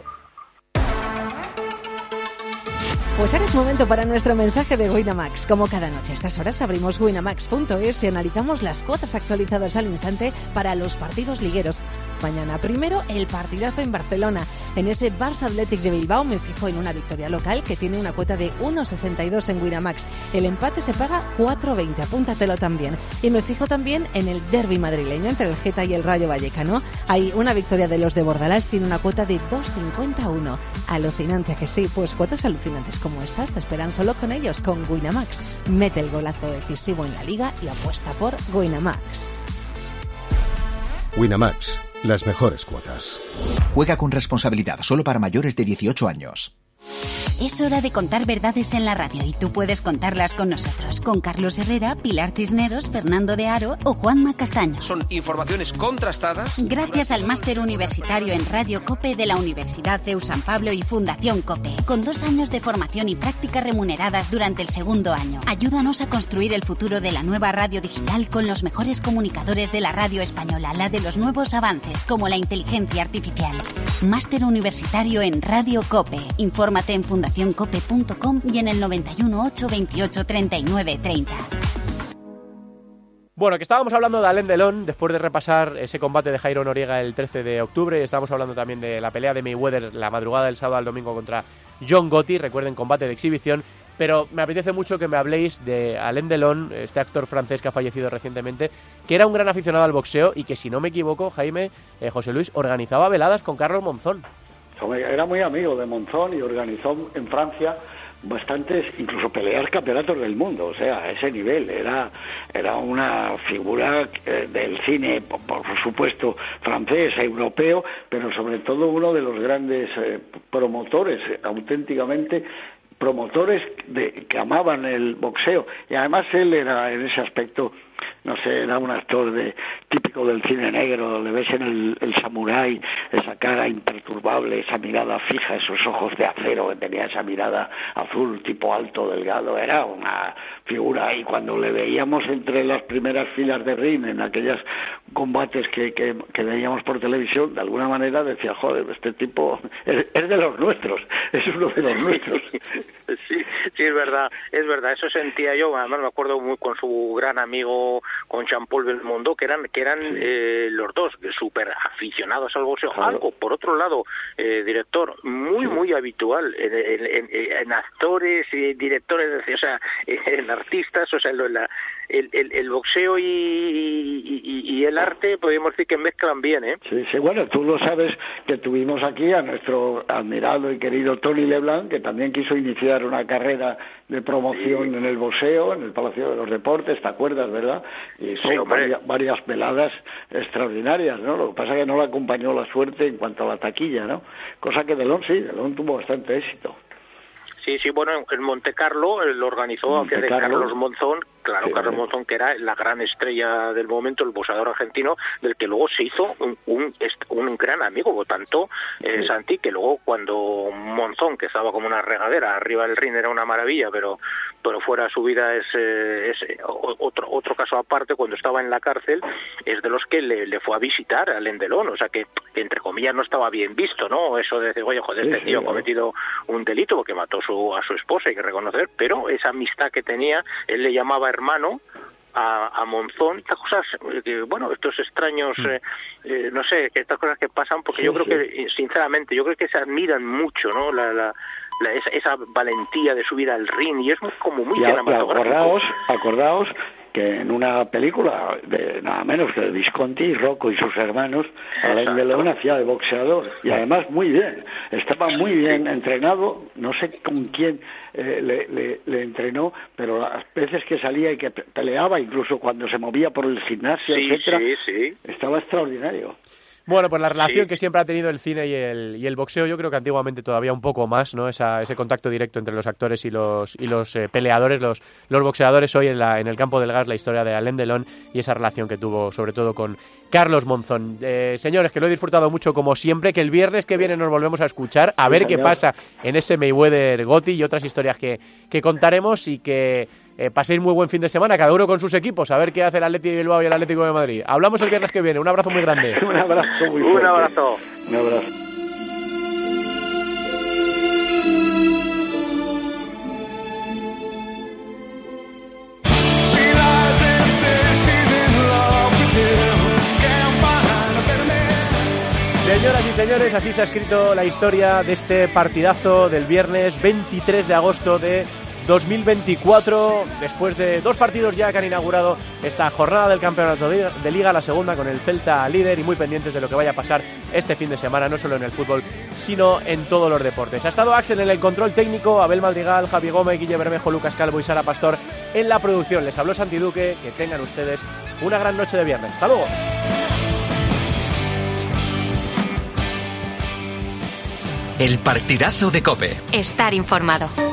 Pues ahora es momento para nuestro mensaje de Winamax. Como cada noche a estas horas abrimos winamax.es y analizamos las cuotas actualizadas al instante para los partidos ligueros. Mañana primero el partidazo en Barcelona. En ese Barça Athletic de Bilbao me fijo en una victoria local que tiene una cuota de 1,62 en Winamax. El empate se paga 4,20, apúntatelo también. Y me fijo también en el derbi madrileño entre el Geta y el Rayo Vallecano. Hay una victoria de los de Bordalás, tiene una cuota de 2,51. Alucinante, que sí, pues cuotas alucinantes como estas te esperan solo con ellos, con Winamax. Mete el golazo decisivo en la liga y apuesta por Winamax. Winamax, las mejores cuotas. Juega con responsabilidad, solo para mayores de 18 años. Es hora de contar verdades en la radio y tú puedes contarlas con nosotros, con Carlos Herrera, Pilar Cisneros, Fernando de Aro o Juanma Castaño. Son informaciones contrastadas. Gracias al máster universitario en Radio COPE de la Universidad CEU San Pablo y Fundación COPE, con 2 años de formación y prácticas remuneradas durante el segundo año. Ayúdanos a construir el futuro de la nueva radio digital con los mejores comunicadores de la radio española, la de los nuevos avances como la inteligencia artificial. Máster universitario en Radio COPE. Infórmate en fundacioncope.com y en el 91 828 39 30. Bueno, que estábamos hablando de Alain Delon después de repasar ese combate de Jairo Noriega el 13 de octubre, y estábamos hablando también de la pelea de Mayweather la madrugada del sábado al domingo contra John Gotti, recuerden, combate de exhibición, pero me apetece mucho que me habléis de Alain Delon, este actor francés que ha fallecido recientemente, que era un gran aficionado al boxeo y que, si no me equivoco, Jaime, José Luis, organizaba veladas con Carlos Monzón. Era muy amigo de Monzón y organizó en Francia bastantes, incluso pelear campeonatos del mundo, o sea, a ese nivel. Era una figura del cine, por supuesto, francés, europeo, pero sobre todo uno de los grandes promotores, auténticamente promotores que amaban el boxeo. Y además él era, en ese aspecto, no sé, era un actor típico del cine negro, le ves en el samurái, esa esa cara imperturbable, esa mirada fija, esos ojos de acero que tenía, esa mirada azul, tipo alto, delgado, era una figura. Y cuando le veíamos entre las primeras filas de ring en aquellos combates que veíamos por televisión, de alguna manera decía, joder, este tipo es de los nuestros, es uno de los nuestros. Sí, es verdad, eso sentía yo. Además me acuerdo muy con su gran amigo, con Jean-Paul Belmondo, que eran los dos súper aficionados al boxeo. Claro. Algo, por otro lado, director, muy habitual en actores y directores, o sea, en artistas, o sea, el boxeo y el arte, podríamos decir que mezclan bien, ¿eh? Sí, bueno, tú lo sabes que tuvimos aquí a nuestro admirado y querido Tony Leblanc, que también quiso iniciar una carrera de promoción en el boxeo, en el Palacio de los Deportes, ¿te acuerdas, verdad? Y son varias veladas extraordinarias, ¿no? Lo que pasa es que no le acompañó la suerte en cuanto a la taquilla, ¿no? Cosa que Delon tuvo bastante éxito. Sí, bueno, en Monte Carlo lo organizó Carlos Monzón. Claro, sí, Carlos Monzón, que era la gran estrella del momento, el boxeador argentino, del que luego se hizo un gran amigo, tanto Santi, que luego cuando Monzón, que estaba como una regadera, arriba del ring era una maravilla, pero fuera su vida es otro caso aparte. Cuando estaba en la cárcel, es de los que le fue a visitar a Alain Delon, o sea que entre comillas no estaba bien visto, ¿no? Eso de decir, oye, joder, este tío ha cometido un delito porque mató a su esposa, hay que reconocer, pero esa amistad que tenía, él le llamaba hermano a Monzón, estas cosas, estos extraños, no sé, estas cosas que pasan, porque yo creo que, sinceramente, que se admiran mucho, ¿no? Esa valentía de subir al ring, y es muy cinematográfico. Acordaos que en una película de nada menos que de Visconti, Rocco y sus hermanos, Alain Delon hacía de boxeador, y además muy bien, estaba muy bien entrenado, no sé con quién le entrenó, pero las veces que salía y que peleaba, incluso cuando se movía por el gimnasio, etcétera, estaba extraordinario. Bueno, pues la relación que siempre ha tenido el cine y el boxeo, yo creo que antiguamente todavía un poco más, ¿no? Ese contacto directo entre los actores y los peleadores, los boxeadores. Hoy en el campo del gas, la historia de Alain Delon y esa relación que tuvo sobre todo con Carlos Monzón. Señores, que lo he disfrutado mucho como siempre, que el viernes que viene nos volvemos a escuchar, a ver qué pasa en ese Mayweather-Gotti y otras historias que contaremos, y que paséis muy buen fin de semana, cada uno con sus equipos, a ver qué hace el Athletic de Bilbao y el Atlético de Madrid. Hablamos el viernes que viene, un abrazo muy grande. Un abrazo muy fuerte. Un abrazo. Señoras y señores, así se ha escrito la historia de este partidazo del viernes 23 de agosto de 2024, después de 2 partidos ya que han inaugurado esta jornada del campeonato de Liga, la segunda con el Celta líder, y muy pendientes de lo que vaya a pasar este fin de semana, no solo en el fútbol, sino en todos los deportes. Ha estado Axel en el control técnico, Abel Madrigal, Javi Gómez, Guille Bermejo, Lucas Calvo y Sara Pastor en la producción. Les habló Santi Duque, que tengan ustedes una gran noche de viernes. ¡Hasta luego! El partidazo de COPE. Estar informado.